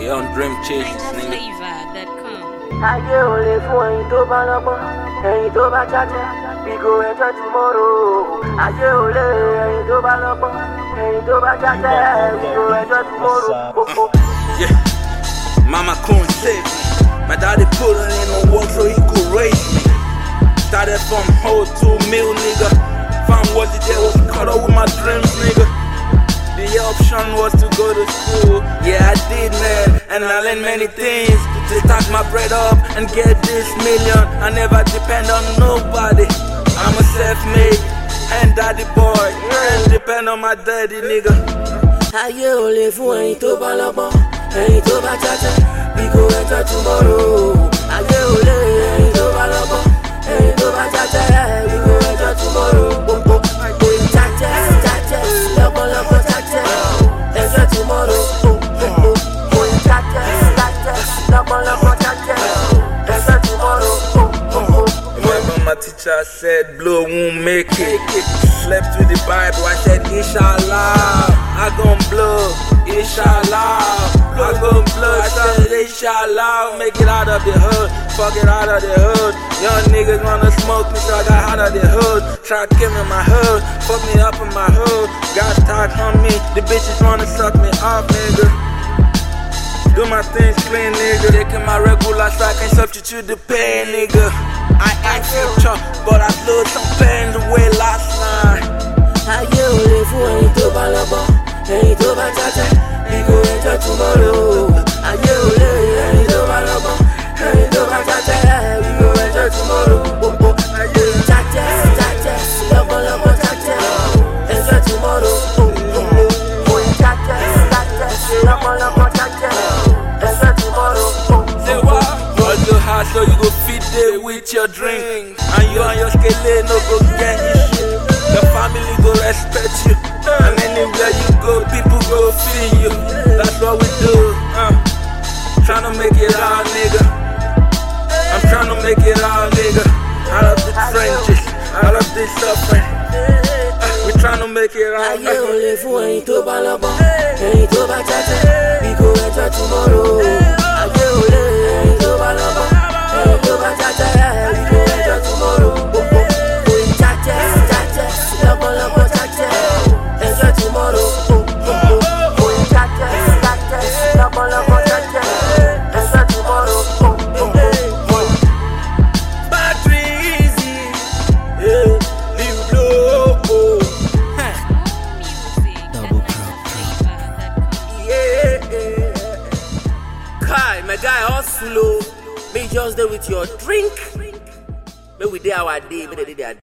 We on Dream Chase, nigga. Ayé ò lè fún ẹyin tó bá lọ́gbọ́n, ẹyin tó bá jájẹ́, we go enjoy tomorrow. Ayé ò lè ẹyin tó bá lọ́gbọ́n, ẹyin tó bá jájẹ́, we go enjoy tomorrow. Yeah, Mama couldn't save me. My daddy put her in the work so he could raise me. Started from whole to meal, nigga. Found what it there was caught up with my dreams, nigga. The option was to go to school. Yeah, I did, man, and I learned many things. To stack my bread up and get this million. I never depend on nobody. I'm a self-made and daddy boy. And depend on my daddy, nigga. Ayé ò lè fún ẹyin tó bá lọ́gbọ́n, ẹyin tó bá jájẹ́, we go enjoy tomorrow. Ayé ò lè ẹyin tó bá lọ́gbọ́n, ẹyin tó bá jájẹ́, we go enjoy tomorrow. Jájẹ́, jájẹ́, lọ́gbọ́n jájẹ́, enjoy tomorrow. Jájẹ́, jájẹ́, lọ́gbọ́n jájẹ́, enjoy tomorrow. Remember my teacher said blow won't make it. Slept with the Bible, I said inshallah, I gon' blow, inshallah, I gon' blow, I said inshallah, make it out of the hood, fuck it out of the hood. Young niggas wanna smoke me, so I got out of the hood. Try to kill me in my hood, fuck me up in my hood. Got talk on me, the bitches wanna suck me off, nigga. Do my things clean, nigga. Taking my regular so I can substitute the pain, nigga. I ain't future, but I blew some pain away last night. Ayé ò lè fún ẹyin tó bá lọ́gbọ́n, ẹyin tó bá jájẹ́, we go enjoy tomorrow. Ayé ò lè ẹyin tó bá lọ́gbọ́n, ẹyin tó bá jájẹ́, we go enjoy tomorrow. Jájẹ́, jájẹ́, lọ́gbọ́n jájẹ́, enjoy tomorrow. Jájẹ́, jájẹ́, lọ́gbọ́n jájẹ́, enjoy tomorrow. Say what? Hustle hard so you go feed it with your drink. And you and your skele no go get you shit. Your family go respect you. And anywhere you go, people go feel you. That's what we do. Tryna make it out, nigga. I'm tryna make it out, nigga. Out of the trenches, out of this suffering. We tryna make it out. Ayé ò lè fún ẹyin tó bá lọ́gbọ́n, ẹyin tó bá jájẹ́, we go enjoy tomorrow. Ayé ò lè ẹyin tó bá lọ́gbọ́n, ẹyin tó bá jájẹ́, we go enjoy tomorrow. Jájẹ́, jájẹ́, lọ́gbọ́n jájẹ́, enjoy tomorrow. Jájẹ́, jájẹ́, lọ́gbọ́n jájẹ́, enjoy tomorrow. Battery easy, yeah, leave blow. Yeah. Kai, my guy hustle. May just there with your drink. May we day our day, may they day their